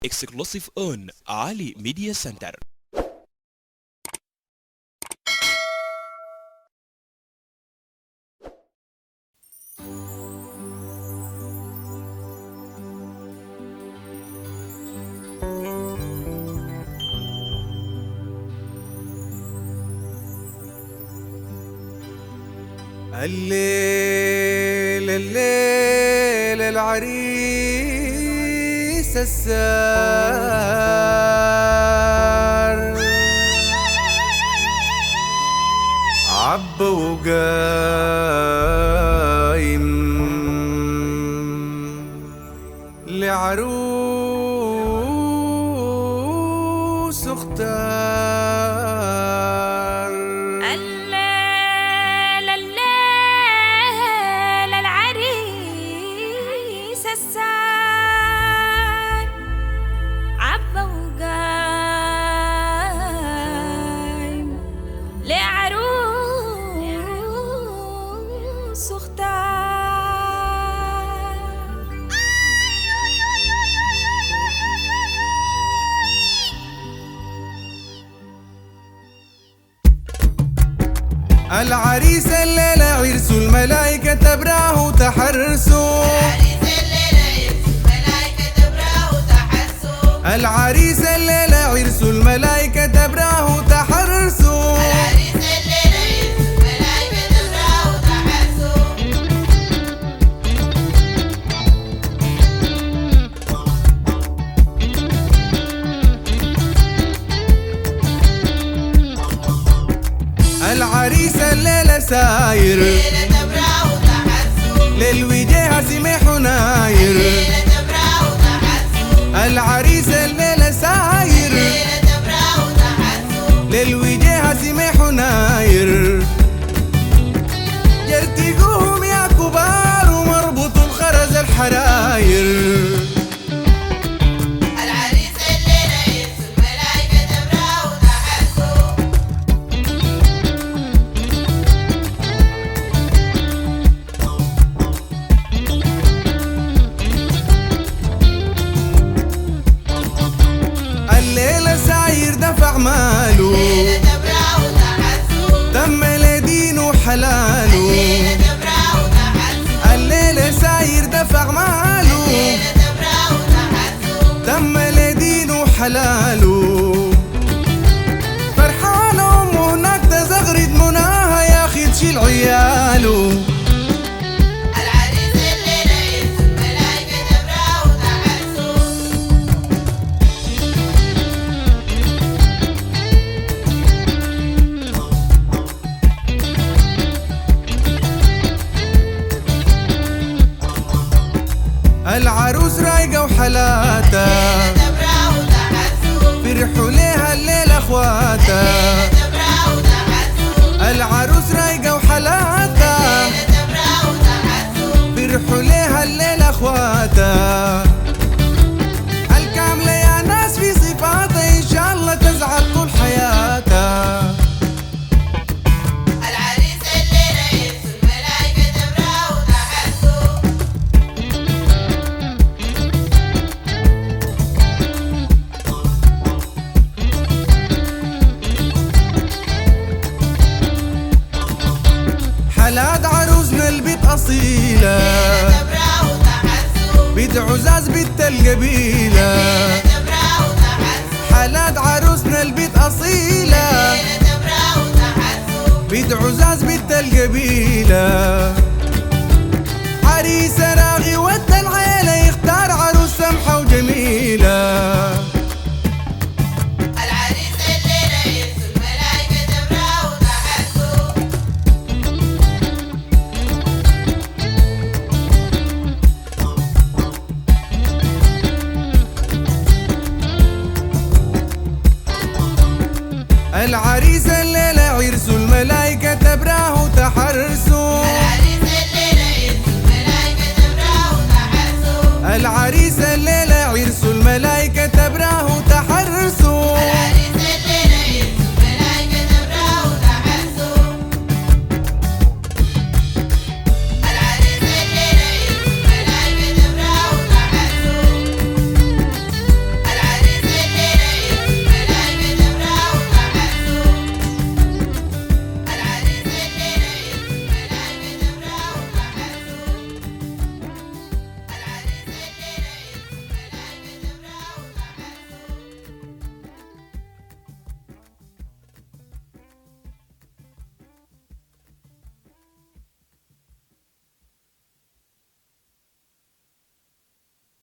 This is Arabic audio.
exclusive on Ali Media Center. الليل الليل العريس السار عبى وقايم لعروس اختار. الليل العريس السار عبى وقايم لعروس اختار. العريس الليلة عرسوا الملايكة تبراه تحرسوا. العريس الليلة عرسوا الملايكة تبراه تحرسوا. العريس الليلة ساير للوجيه سمح وناير. العريس الليلة ساير للوجيه سمح وناير. يرتقوهم يا كبار ومربوطوا الخرز الحراير. الليلة ساير دفع ماله تم لدينه حلاله. الليلة ساير دفع ماله تم لدينه حلاله. فرحانة أمه هناك تزغرد مناها ياخد شيل عياله. العروس رايقة وحلاتها فرحوا ليها الليلة اخواتها. العروس رايقة وحلاتها فرحوا ليها الليلة اخواتها. الكاملة يا ناس في صفاتها ان شاء الله تزعل طول حياتها. حلاد عروسنا البيت أصيلة بيت عزاز بيت القبيلة. حلاد عروسنا البيت أصيلة بيت عزاز بيت القبيلة. عريس راغي ود العيلة يختار عروس سمحة وجميلة. العريس الليلة عرسوا الملايكة تبراه تحرسوا.